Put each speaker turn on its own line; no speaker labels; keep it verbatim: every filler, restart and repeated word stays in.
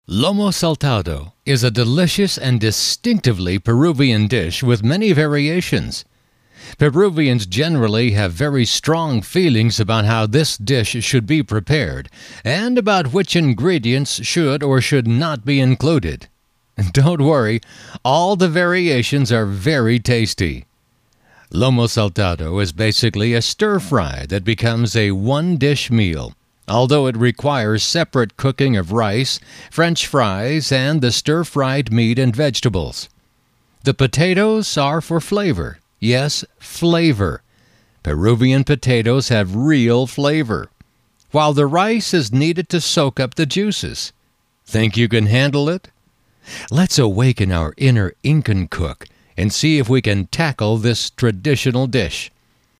Lomo saltado is a delicious and distinctively Peruvian dish with many variations. Peruvians generally have very strong feelings about how this dish should be prepared and about which ingredients should or should not be included. Don't worry, all the variations are very tasty. Lomo saltado is basically a stir-fry that becomes a one-dish meal, although it requires separate cooking of rice, French fries, and the stir-fried meat and vegetables. The potatoes are for flavor. Yes, flavor. Peruvian potatoes have real flavor, while the rice is needed to soak up the juices. Think you can handle it? Let's awaken our inner Incan cook and see if we can tackle this traditional dish.